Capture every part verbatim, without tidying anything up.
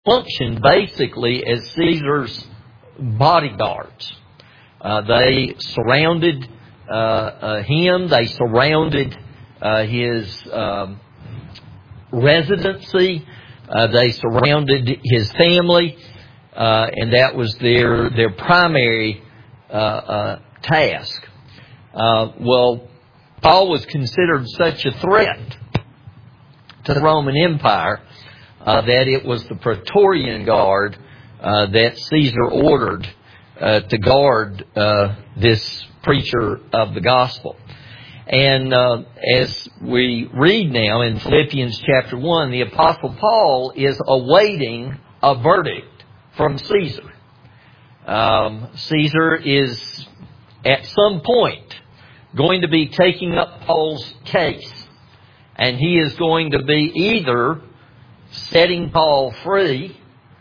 functioned basically as Caesar's bodyguards. Uh, they surrounded uh, uh, him. They surrounded uh, his um, residency. Uh, they surrounded his family, uh, and that was their their primary uh, uh, task. Uh, well, Paul was considered such a threat to the Roman Empire uh, that it was the Praetorian Guard uh, that Caesar ordered uh, to guard uh, this preacher of the gospel. And uh, as we read now in Philippians chapter one, the Apostle Paul is awaiting a verdict from Caesar. Um, Caesar is at some point going to be taking up Paul's case. And he is going to be either setting Paul free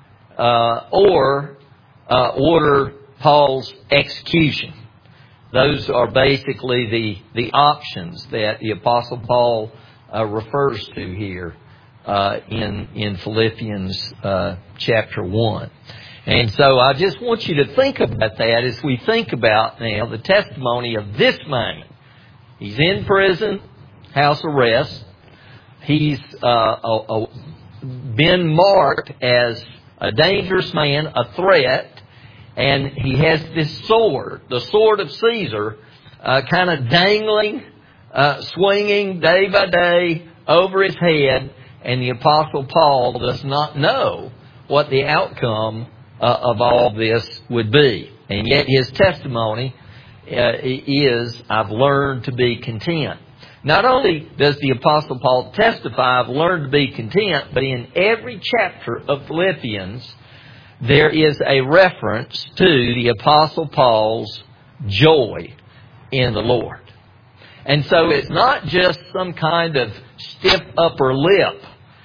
uh, or uh, order Paul's execution. Those are basically the, the options that the Apostle Paul uh, refers to here uh, in, in Philippians uh, chapter one. And so I just want you to think about that as we think about now the testimony of this man. He's in prison, house arrest. He's uh, a, a, been marked as a dangerous man, a threat. And he has this sword, the sword of Caesar, uh, kind of dangling, uh, swinging day by day over his head. And the Apostle Paul does not know what the outcome uh, of all this would be. And yet his testimony uh, is, I've learned to be content. Not only does the Apostle Paul testify, I've learned to be content, but in every chapter of Philippians, there is a reference to the Apostle Paul's joy in the Lord. And so it's not just some kind of stiff upper lip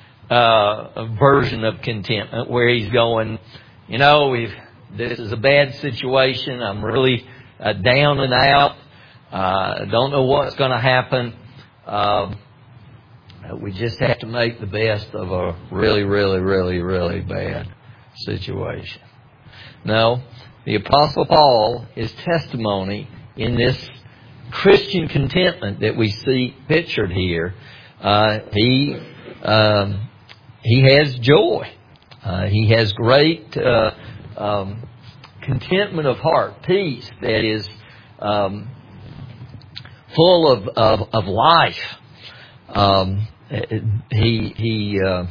uh, version of contentment where he's going, you know, if this is a bad situation, I'm really uh, down and out, uh, don't know what's going to happen. Uh, we just have to make the best of a really, really, really, really bad situation. No, the Apostle Paul, his testimony in this Christian contentment that we see pictured here, uh, he um, he has joy. Uh, he has great uh, um, contentment of heart, peace that is um, full of of, of life. Um, he he. Uh,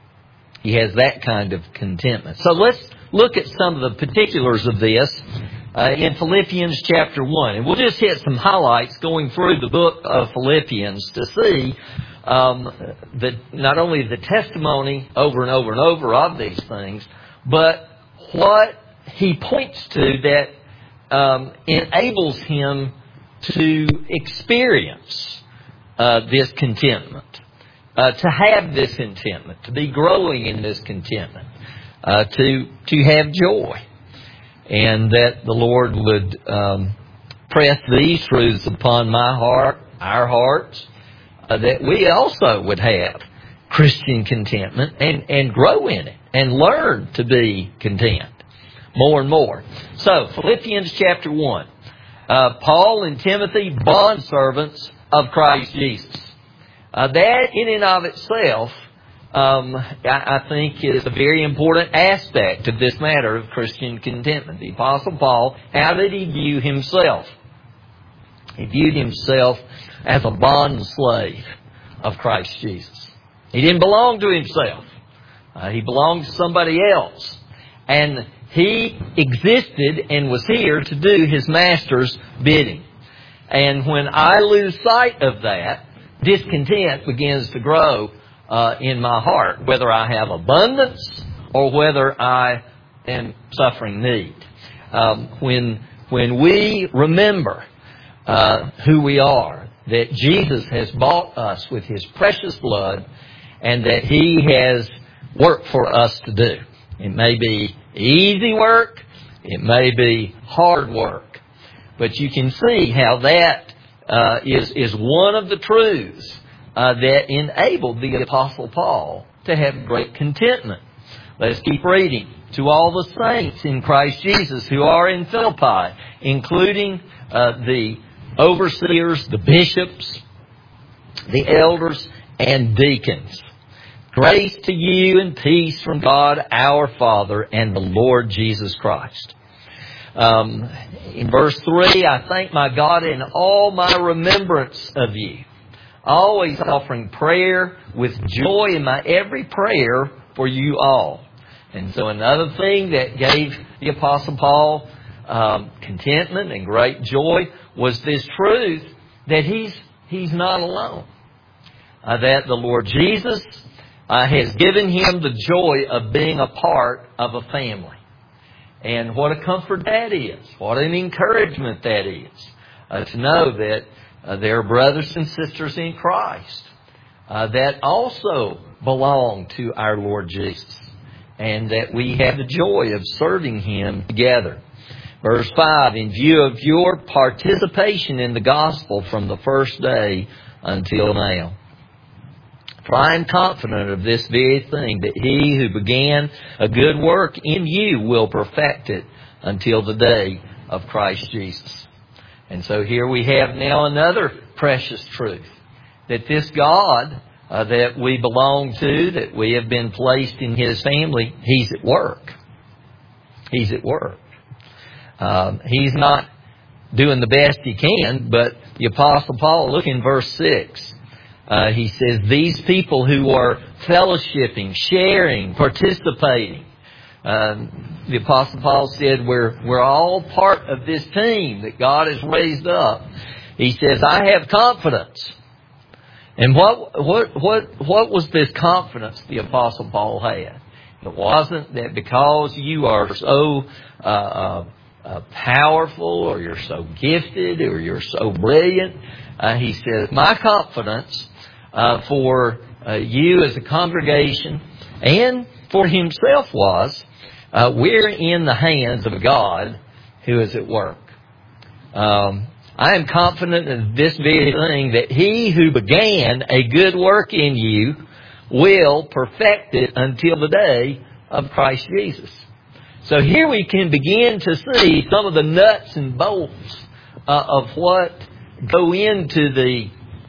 He has that kind of contentment. So let's look at some of the particulars of this uh, in Philippians chapter one. And we'll just hit some highlights going through the book of Philippians to see um, the, not only the testimony over and over and over of these things, but what he points to that um, enables him to experience uh, this contentment. Uh, to have this contentment, to be growing in this contentment, uh, to to have joy, and that the Lord would um, press these truths upon my heart, our hearts, uh, that we also would have Christian contentment and, and grow in it and learn to be content more and more. So, Philippians chapter one, uh, Paul and Timothy, bondservants of Christ Jesus. Uh, that in and of itself, um, I, I think is a very important aspect of this matter of Christian contentment. The Apostle Paul, how did he view himself? He viewed himself as a bond slave of Christ Jesus. He didn't belong to himself. Uh, he belonged to somebody else. And he existed and was here to do his master's bidding. And when I lose sight of that, discontent begins to grow uh, in my heart, whether I have abundance or whether I am suffering need. Um, when when we remember uh, who we are, that Jesus has bought us with His precious blood, and that He has work for us to do. It may be easy work, it may be hard work, but you can see how that Uh, is, is one of the truths uh, that enabled the Apostle Paul to have great contentment. Let's keep reading. To all the saints in Christ Jesus who are in Philippi, including uh, the overseers, the bishops, the elders, and deacons. Grace to you and peace from God our Father and the Lord Jesus Christ. Um, in verse three, I thank my God in all my remembrance of you, always offering prayer with joy in my every prayer for you all. And so another thing that gave the Apostle Paul um, contentment and great joy was this truth that he's he's not alone. Uh, that the Lord Jesus uh, has given him the joy of being a part of a family. And what a comfort that is. What an encouragement that is. Uh, to know that uh, there are brothers and sisters in Christ uh, that also belong to our Lord Jesus. And that we have the joy of serving Him together. Verse five, in view of your participation in the gospel from the first day until now. For I am confident of this very thing, that He who began a good work in you will perfect it until the day of Christ Jesus. And so here we have now another precious truth, that this God uh, that we belong to, that we have been placed in His family, He's at work. He's at work. Um, he's not doing the best He can, but the Apostle Paul, look in verse six. Uh, he says, these people who are fellowshipping, sharing, participating. Um, the Apostle Paul said, we're, we're all part of this team that God has raised up. He says, I have confidence. And what, what, what, what was this confidence the Apostle Paul had? It wasn't that because you are so uh, uh, uh, powerful, or you're so gifted, or you're so brilliant. Uh, he says, my confidence Uh, for uh, you as a congregation and for himself was, uh, we're in the hands of a God who is at work. Um, I am confident of this very thing, that He who began a good work in you will perfect it until the day of Christ Jesus. So here we can begin to see some of the nuts and bolts uh, of what go into the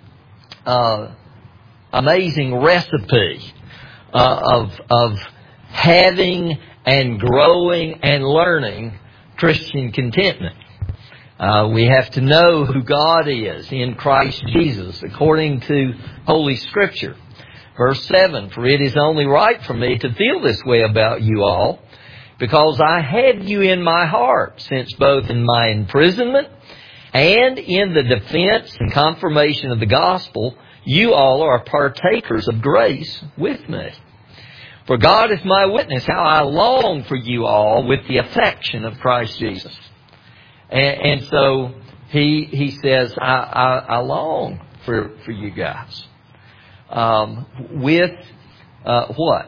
uh amazing recipe uh, of of having and growing and learning Christian contentment. Uh, we have to know who God is in Christ Jesus according to Holy Scripture. Verse seven, for it is only right for me to feel this way about you all, because I had you in my heart, since both in my imprisonment and in the defense and confirmation of the gospel, you all are partakers of grace with me. For God is my witness, how I long for you all with the affection of Christ Jesus. And, and so he he says, I, I, I long for, for you guys. Um, with uh, what?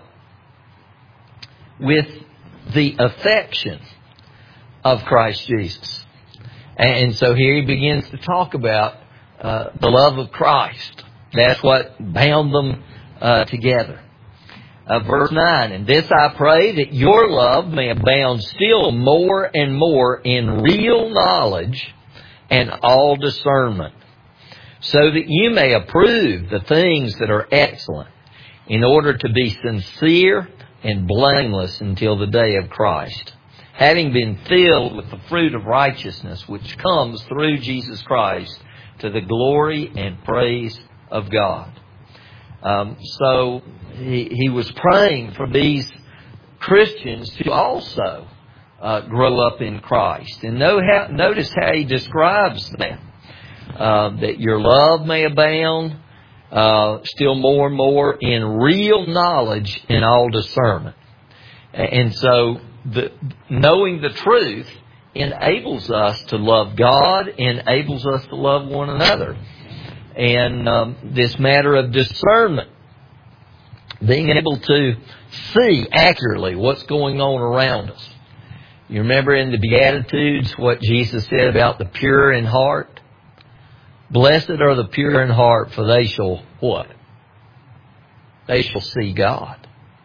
With the affection of Christ Jesus. And, and so here he begins to talk about uh, the love of Christ. That's what bound them uh, together. Uh, verse nine, and this I pray, that your love may abound still more and more in real knowledge and all discernment, so that you may approve the things that are excellent, in order to be sincere and blameless until the day of Christ, having been filled with the fruit of righteousness which comes through Jesus Christ, to the glory and praise of God. Um, so he, he was praying for these Christians to also uh, grow up in Christ. And know how, notice how he describes them. Uh, that your love may abound uh, still more and more in real knowledge and all discernment. And so the, knowing the truth enables us to love God, enables us to love one another. And um, this matter of discernment, being able to see accurately what's going on around us. You remember in the Beatitudes what Jesus said about the pure in heart? Blessed are the pure in heart, for they shall what? They shall see God.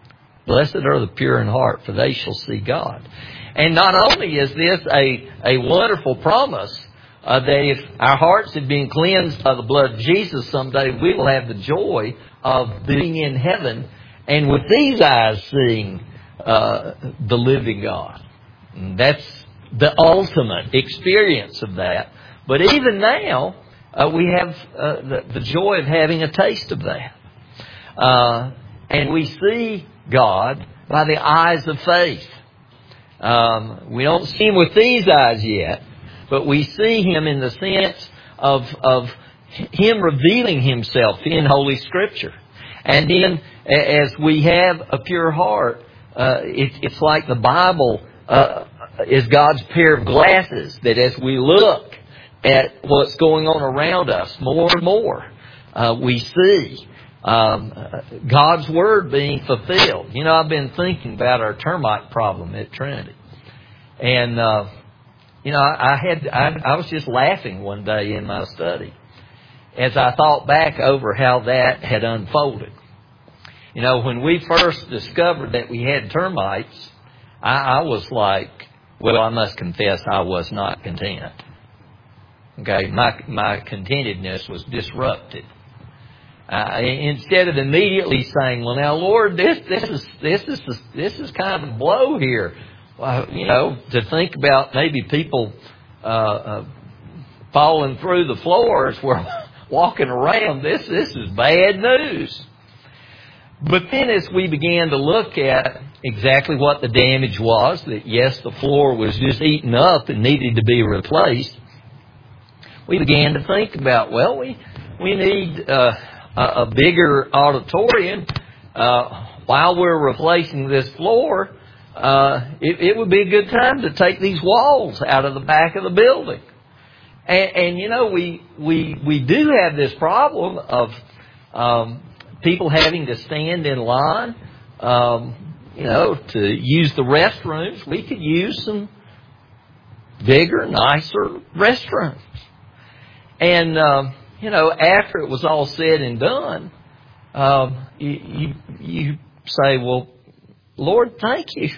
Blessed are the pure in heart, for they shall see God. And not only is this a, a wonderful promise, uh, that if our hearts have been cleansed by the blood of Jesus, someday we will have the joy of being in heaven and with these eyes seeing uh, the living God. And that's the ultimate experience of that. But even now, uh, we have uh, the, the joy of having a taste of that. Uh, and we see God by the eyes of faith. Um, we don't see Him with these eyes yet, but we see Him in the sense of, of Him revealing Himself in Holy Scripture. And then, as we have a pure heart, uh, it, it's like the Bible uh, is God's pair of glasses, that as we look at what's going on around us more and more, uh, we see um, God's Word being fulfilled. You know, I've been thinking about our termite problem at Trinity. And, uh, you know, I, I had I, I was just laughing one day in my study as I thought back over how that had unfolded. You know, when we first discovered that we had termites, I, I was like, well, I must confess I was not content. Okay, my my contentedness was disrupted. Uh, instead of immediately saying, "Well, now, Lord, this this is this is this is kind of a blow here," well, you know, to think about maybe people uh, uh, falling through the floors where walking around. This this is bad news. But then, as we began to look at exactly what the damage was, that yes, the floor was just eaten up and needed to be replaced, we began to think about, well, we we need uh, a, a bigger auditorium. Uh, while we're replacing this floor, uh, it, it would be a good time to take these walls out of the back of the building. And, and you know, we we we do have this problem of um, people having to stand in line, um, you know, to use the restrooms. We could use some bigger, nicer restrooms. And, um, you know, after it was all said and done, um, you, you, you say, well, Lord, thank you.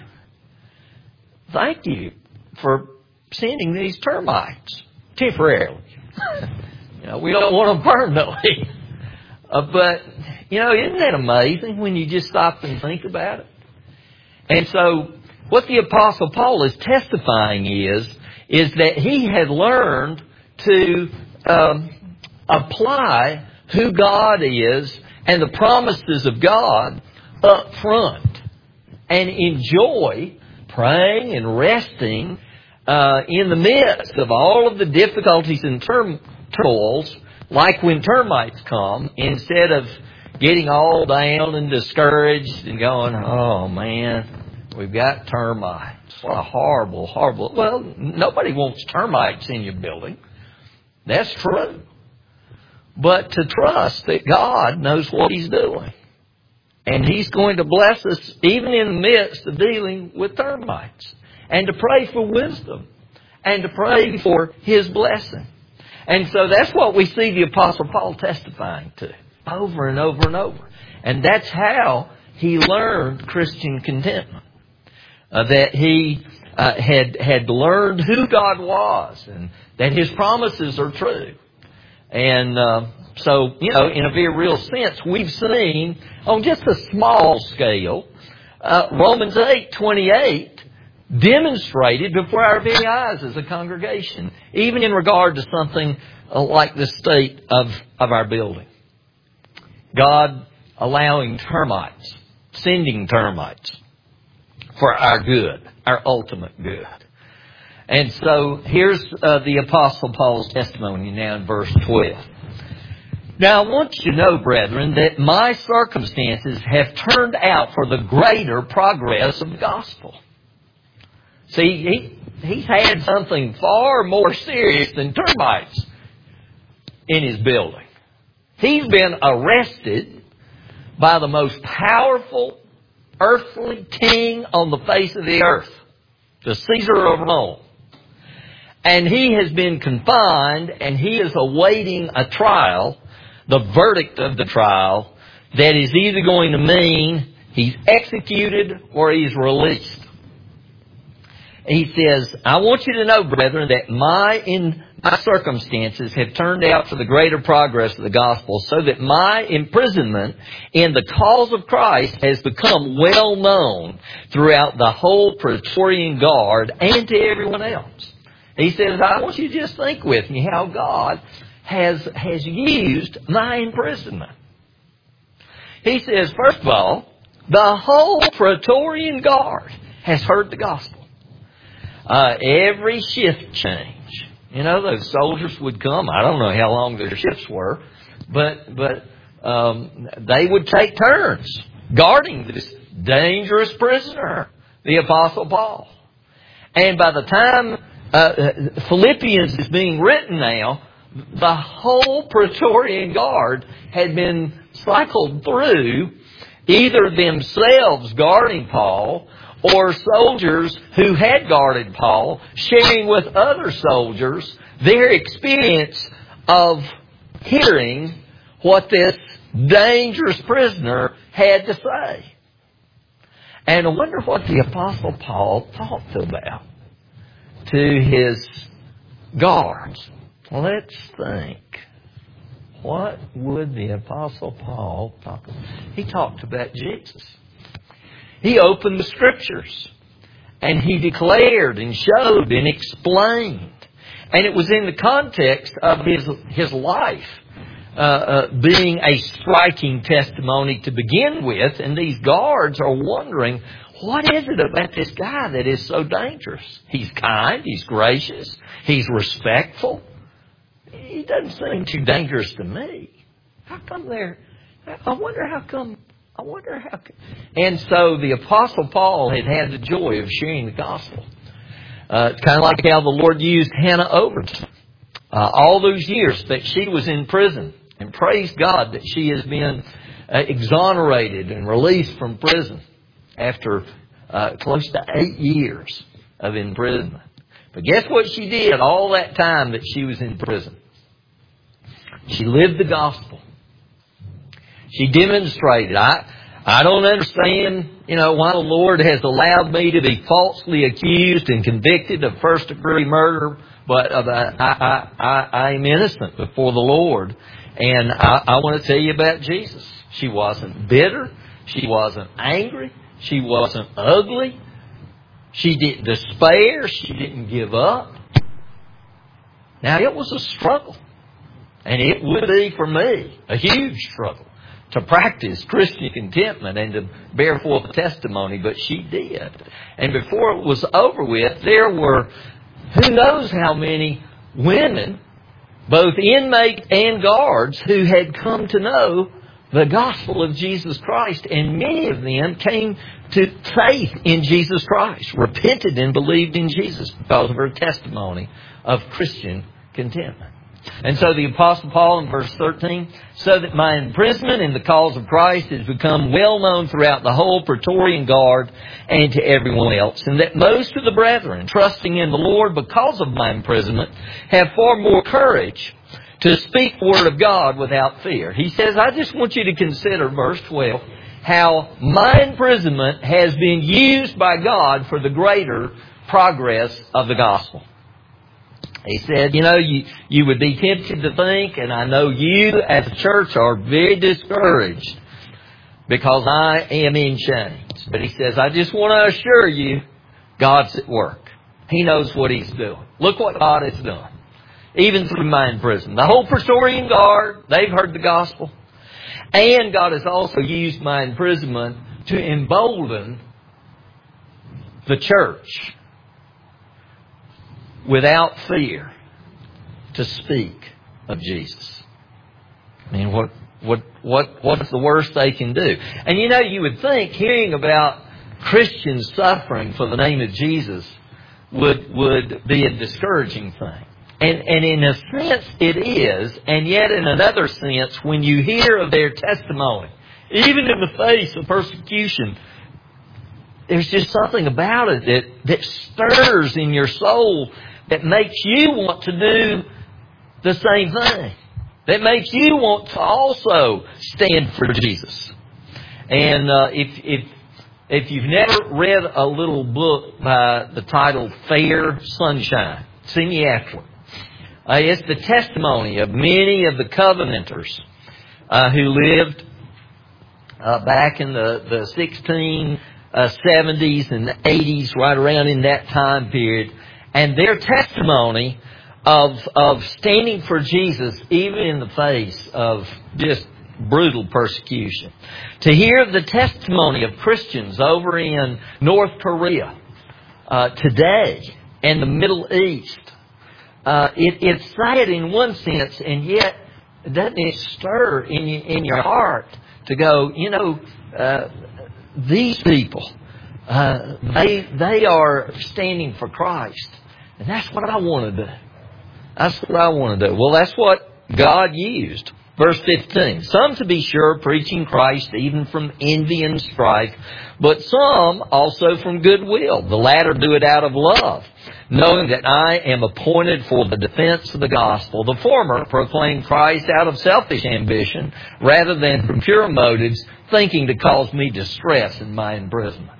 Thank you for sending these termites temporarily. You know, we don't want them permanently. Uh, but, you know, isn't that amazing when you just stop and think about it? And so what the Apostle Paul is testifying is, is that he had learned to Um, apply who God is and the promises of God up front and enjoy praying and resting uh, in the midst of all of the difficulties and turmoils, like when termites come, instead of getting all down and discouraged and going, oh man, we've got termites. What a horrible, horrible. Well, nobody wants termites in your building. That's true. But to trust that God knows what He's doing. And He's going to bless us even in the midst of dealing with termites. And to pray for wisdom. And to pray for His blessing. And so that's what we see the Apostle Paul testifying to. Over and over and over. And that's how he learned Christian contentment. Uh, that he uh, had had learned who God was. And that His promises are true. And uh, so, you know, in a very real sense, we've seen on just a small scale, uh, Romans eight twenty-eight demonstrated before our very eyes as a congregation, even in regard to something uh, like the state of, of our building. God allowing termites, sending termites for our good, our ultimate good. And so here's uh, the Apostle Paul's testimony now in verse twelve. Now I want you to know, brethren, that my circumstances have turned out for the greater progress of the gospel. See, he, he's had something far more serious than termites in his building. He's been arrested by the most powerful earthly king on the face of the earth, the Caesar of Rome. And he has been confined, and he is awaiting a trial, the verdict of the trial, that is either going to mean he's executed, or he's released. He says, I want you to know, brethren, that my in my circumstances have turned out for the greater progress of the gospel, so that my imprisonment in the cause of Christ has become well known throughout the whole Praetorian Guard and to everyone else. He says, I want you to just think with me how God has, has used my imprisonment. He says, first of all, the whole Praetorian Guard has heard the gospel. Uh, every shift change. You know, those soldiers would come. I don't know how long their shifts were, but but um, they would take turns guarding this dangerous prisoner, the Apostle Paul. And by the time uh, Philippians is being written now, the whole Praetorian Guard had been cycled through, either themselves guarding Paul, or soldiers who had guarded Paul, sharing with other soldiers their experience of hearing what this dangerous prisoner had to say. And I wonder what the Apostle Paul talked about to his guards. Let's think. What would the Apostle Paul talk about? He talked about Jesus. He opened the Scriptures, and he declared and showed and explained. And it was in the context of his, his life uh, uh, being a striking testimony to begin with. And these guards are wondering, what is it about this guy that is so dangerous? He's kind, he's gracious, he's respectful. He doesn't seem too dangerous to me. How come they're... I wonder how come... I wonder how... And so the Apostle Paul had had the joy of sharing the gospel. Uh, it's kind of like how the Lord used Hannah Overton. Uh, all those years that she was in prison. And praise God that she has been uh, exonerated and released from prison after uh, close to eight years of imprisonment. But guess what she did all that time that she was in prison? She lived the gospel. She demonstrated. I I don't understand, you know, why the Lord has allowed me to be falsely accused and convicted of first degree murder, but uh, I, I, I, I am innocent before the Lord. And I, I want to tell you about Jesus. She wasn't bitter. She wasn't angry. She wasn't ugly. She didn't despair. She didn't give up. Now, it was a struggle. And it would be for me a huge struggle to practice Christian contentment and to bear forth a testimony, but she did. And before it was over with, there were who knows how many women, both inmates and guards, who had come to know the gospel of Jesus Christ. And many of them came to faith in Jesus Christ, repented and believed in Jesus because of her testimony of Christian contentment. And so the Apostle Paul in verse thirteen, so that my imprisonment in the cause of Christ has become well known throughout the whole Praetorian Guard and to everyone else, and that most of the brethren, trusting in the Lord because of my imprisonment, have far more courage to speak the word of God without fear. He says, I just want you to consider, verse twelve, how my imprisonment has been used by God for the greater progress of the gospel. He said, you know, you, you would be tempted to think, and I know you as a church are very discouraged because I am in chains. But he says, I just want to assure you, God's at work. He knows what He's doing. Look what God has done. Even through my imprisonment. The whole Praetorian Guard, they've heard the gospel. And God has also used my imprisonment to embolden the church without fear to speak of Jesus. I mean, what what what what's the worst they can do? And you know, you would think hearing about Christians suffering for the name of Jesus would would be a discouraging thing. And and in a sense it is, and yet in another sense, when you hear of their testimony, even in the face of persecution, there's just something about it that, that stirs in your soul, that makes you want to do the same thing. That makes you want to also stand for Jesus. And uh, if if if you've never read a little book by the title Fair Sunshine, see me afterward. Uh, it's the testimony of many of the Covenanters uh, who lived uh, back in the, the sixteen seventies and the eighties, right around in that time period. And their testimony of of standing for Jesus, even in the face of just brutal persecution. To hear the testimony of Christians over in North Korea uh, today and the Middle East, uh, it, it's sad in one sense, and yet doesn't it stir in you, in your heart to go, you know, uh, these people, uh, they they are standing for Christ, and that's what I want to do. That's what I want to do. Well, that's what God used. Verse fifteen, some to be sure preaching Christ even from envy and strife, but some also from goodwill. The latter do it out of love, knowing that I am appointed for the defense of the gospel. The former proclaim Christ out of selfish ambition rather than from pure motives, thinking to cause me distress in my imprisonment.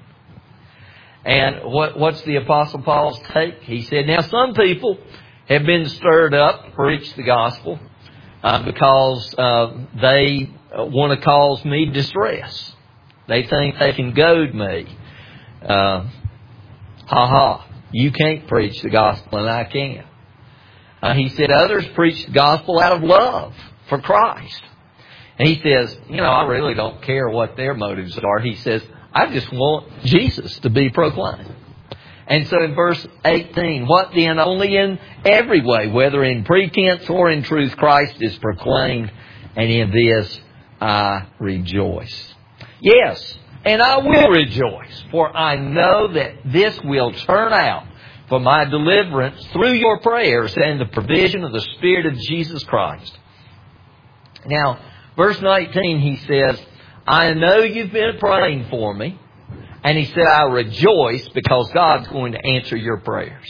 And what, what's the Apostle Paul's take? He said, now some people have been stirred up to preach the gospel uh, because uh, they want to cause me distress. They think they can goad me. Uh, ha ha, you can't preach the gospel and I can. Uh, he said others preach the gospel out of love for Christ. And he says, you know, I really don't care what their motives are. He says, I just want Jesus to be proclaimed. And so in verse eighteen, what then? Only in every way, whether in pretense or in truth, Christ is proclaimed, and in this I rejoice. Yes, and I will rejoice, for I know that this will turn out for my deliverance through your prayers and the provision of the Spirit of Jesus Christ. Now, verse nineteen, he says, I know you've been praying for me. And he said, I rejoice because God's going to answer your prayers.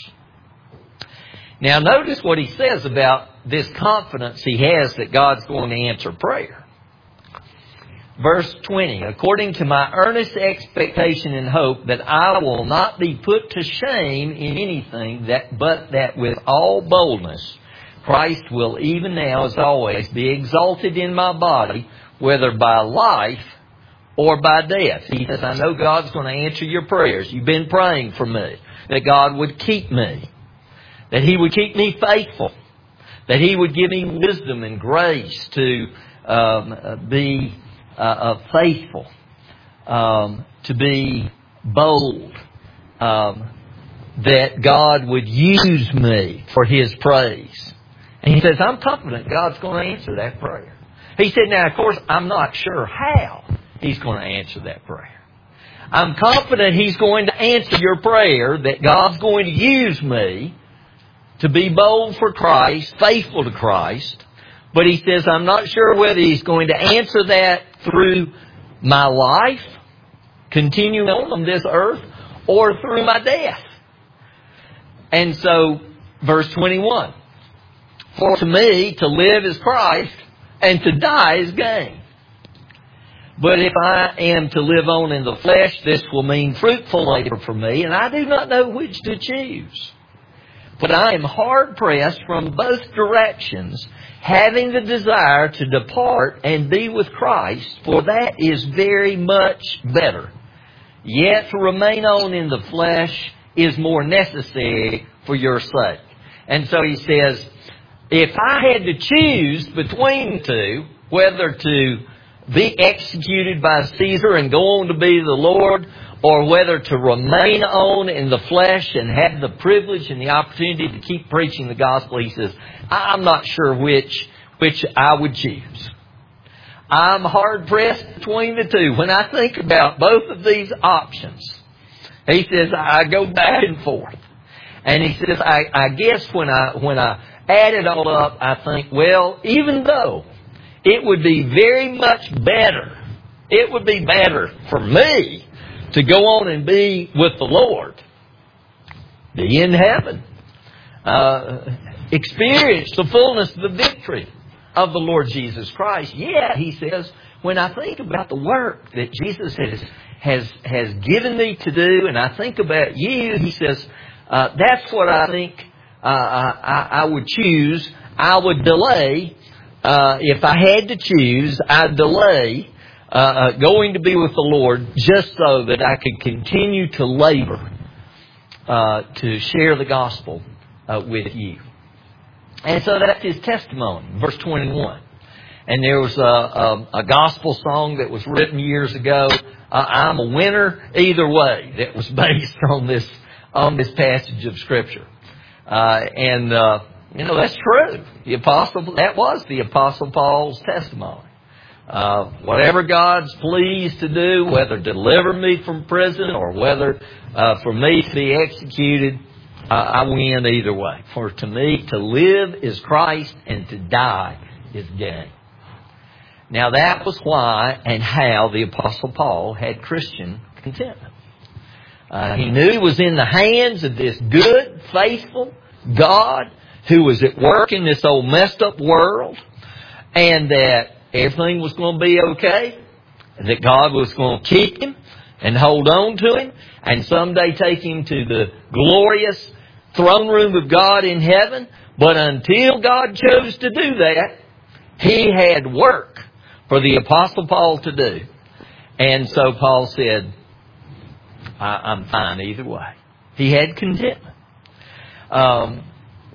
Now, notice what he says about this confidence he has that God's going to answer prayer. Verse twenty, according to my earnest expectation and hope that I will not be put to shame in anything, that but that with all boldness Christ will even now, as always, be exalted in my body, whether by life or by death. He says, I know God's going to answer your prayers. You've been praying for me, that God would keep me, that He would keep me faithful, that He would give me wisdom and grace to um, be uh, uh, faithful, um, to be bold, um, that God would use me for His praise. And he says, I'm confident God's going to answer that prayer. He said, now, of course, I'm not sure how He's going to answer that prayer. I'm confident He's going to answer your prayer, that God's going to use me to be bold for Christ, faithful to Christ. But he says, I'm not sure whether He's going to answer that through my life, continuing on this earth, or through my death. And so, verse twenty-one, for to me, to live is Christ, and to die is gain. But if I am to live on in the flesh, this will mean fruitful labor for me, and I do not know which to choose. But I am hard pressed from both directions, having the desire to depart and be with Christ, for that is very much better. Yet to remain on in the flesh is more necessary for your sake. And so he says, if I had to choose between the two, whether to be executed by Caesar and go on to be the Lord, or whether to remain on in the flesh and have the privilege and the opportunity to keep preaching the gospel, he says, I'm not sure which which I would choose. I'm hard-pressed between the two. When I think about both of these options, he says, I go back and forth. And he says, I, I guess when I when I add it all up, I think, well, even though it would be very much better, it would be better for me to go on and be with the Lord, be in heaven, uh, experience the fullness of the victory of the Lord Jesus Christ. Yet, he says, when I think about the work that Jesus has, has, has given me to do, and I think about you, he says, uh, that's what I think uh, I, I would choose. I would delay, uh, if I had to choose, I'd delay uh, uh, going to be with the Lord just so that I could continue to labor uh, to share the gospel uh, with you. And so that's his testimony, verse twenty-one. And there was a, a, a gospel song that was written years ago, uh, I'm a winner either way, that was based on this on this passage of Scripture. Uh, and, uh, you know, that's true. The apostle, that was the Apostle Paul's testimony. Uh, whatever God's pleased to do, whether deliver me from prison or whether uh, for me to be executed, uh, I win either way. For to me, to live is Christ and to die is gain. Now that was why and how the Apostle Paul had Christian contentment. Uh, he knew he was in the hands of this good, faithful God who was at work in this old messed up world, and that everything was going to be okay, and that God was going to keep him and hold on to him and someday take him to the glorious throne room of God in heaven. But until God chose to do that, he had work for the Apostle Paul to do. And so Paul said, I, I'm fine either way. He had contentment. Um,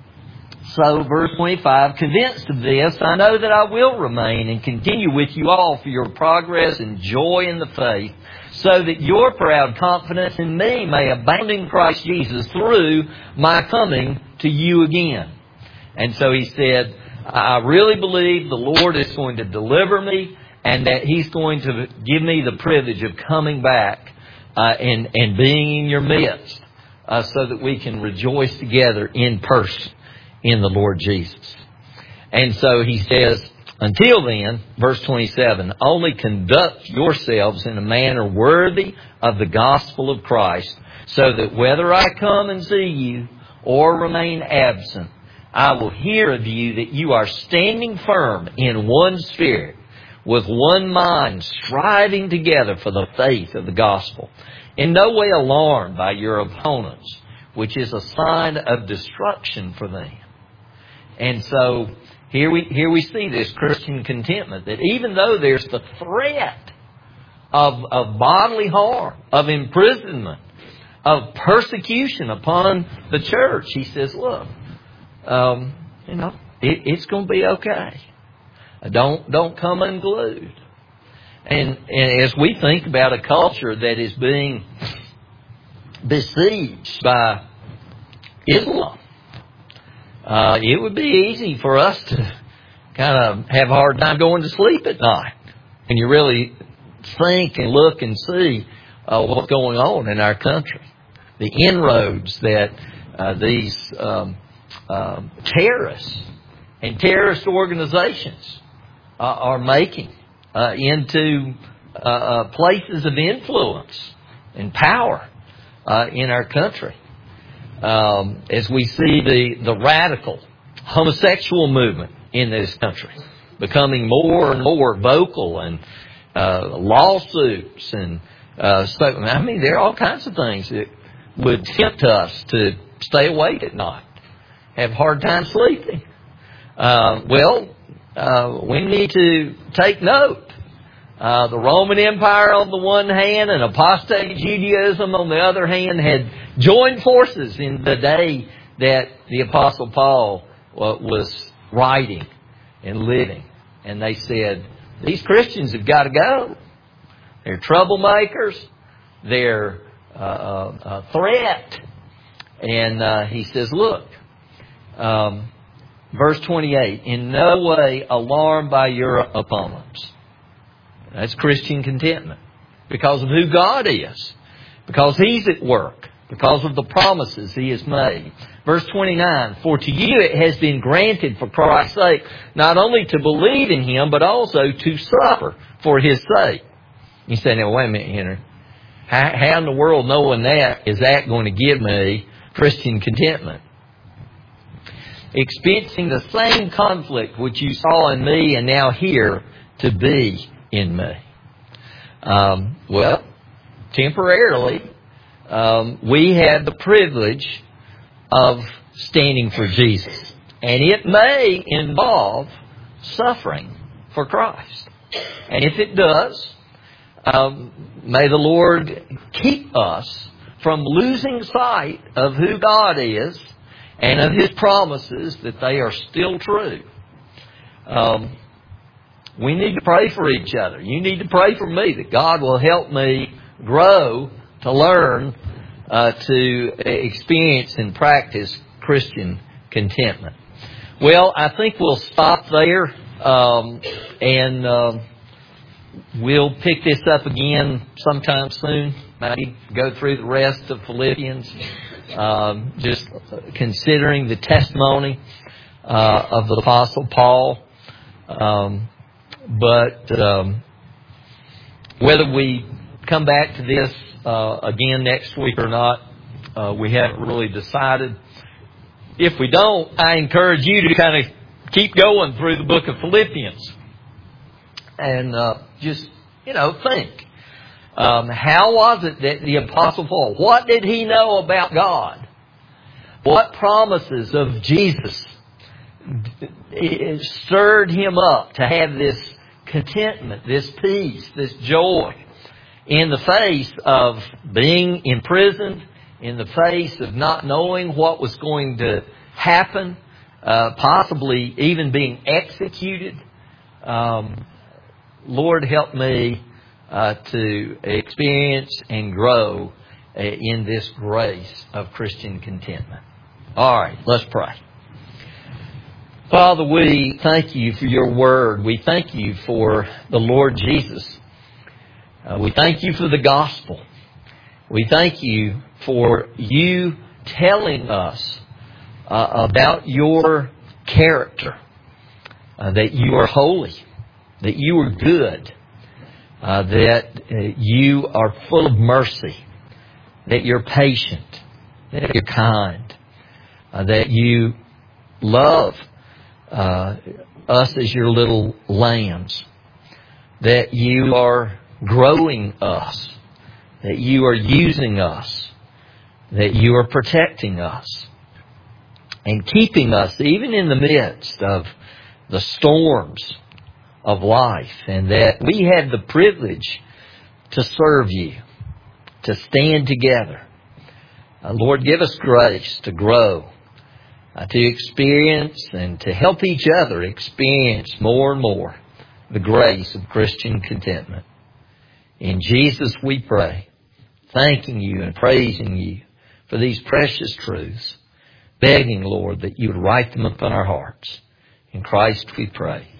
so verse twenty-five, convinced of this, I know that I will remain and continue with you all for your progress and joy in the faith, so that your proud confidence in me may abound in Christ Jesus through my coming to you again. And so he said, I really believe the Lord is going to deliver me and that He's going to give me the privilege of coming back uh, and, and being in your midst uh, so that we can rejoice together in person in the Lord Jesus. And so he says, until then, verse twenty-seven, only conduct yourselves in a manner worthy of the gospel of Christ, so that whether I come and see you or remain absent, I will hear of you that you are standing firm in one spirit, with one mind, striving together for the faith of the gospel, in no way alarmed by your opponents, which is a sign of destruction for them. And so here we here we see this Christian contentment, that even though there's the threat of, of bodily harm, of imprisonment, of persecution upon the church, he says, look, Um, you know, it, it's going to be okay. Don't don't come unglued. And, and as we think about a culture that is being besieged by Islam, uh, it would be easy for us to kind of have a hard time going to sleep at night. And you really think and look and see uh, what's going on in our country. The inroads that uh, these um, Um, terrorists and terrorist organizations uh, are making uh, into uh, uh, places of influence and power uh, in our country. Um, as we see the, the radical homosexual movement in this country becoming more and more vocal, and uh, lawsuits and uh, so, I mean, there are all kinds of things that would tempt us to stay awake at night, have a hard time sleeping. Uh, well, uh, we need to take note. Uh, the Roman Empire on the one hand and apostate Judaism on the other hand had joined forces in the day that the Apostle Paul uh, was writing and living. And they said, these Christians have got to go. They're troublemakers. They're uh, a threat. And uh, he says, look, Um, verse twenty-eight, in no way alarmed by your opponents. That's Christian contentment. Because of who God is. Because He's at work. Because of the promises He has made. Verse twenty-nine, for to you it has been granted for Christ's sake, not only to believe in Him, but also to suffer for His sake. You say, now wait a minute, Henry. How, how in the world, knowing that, is that going to give me Christian contentment? experiencing the same conflict which you saw in me and now here to be in me? Um, well, temporarily, um, we had the privilege of standing for Jesus. And it may involve suffering for Christ. And if it does, um, may the Lord keep us from losing sight of who God is and of His promises, that they are still true. Um, we need to pray for each other. You need to pray for me that God will help me grow to learn uh, to experience and practice Christian contentment. Well, I think we'll stop there, um, and um, we'll pick this up again sometime soon. Maybe go through the rest of Philippians, um, just considering the testimony uh, of the Apostle Paul. Um, but um, whether we come back to this uh, again next week or not, uh, we haven't really decided. If we don't, I encourage you to kind of keep going through the book of Philippians and uh, just, you know, think. Um, how was it that the Apostle Paul, what did he know about God? What promises of Jesus stirred him up to have this contentment, this peace, this joy in the face of being imprisoned, in the face of not knowing what was going to happen, uh, possibly even being executed? Um, Lord, help me uh, to experience and grow uh, in this grace of Christian contentment. All right, let's pray. Father, we thank you for your word. We thank you for the Lord Jesus. Uh, we thank you for the gospel. We thank you for you telling us uh, about your character, uh, that you are holy, that you are good, uh, that uh, you are full of mercy, that you're patient, that you're kind, uh, that you love uh, us as your little lambs, that you are growing us, that you are using us, that you are protecting us and keeping us even in the midst of the storms of life, and that we have the privilege to serve you, to stand together. Uh, Lord, give us grace to grow, uh, to experience and to help each other experience more and more the grace of Christian contentment. In Jesus we pray, thanking you and praising you for these precious truths, begging, Lord, that you would write them upon our hearts. In Christ we pray.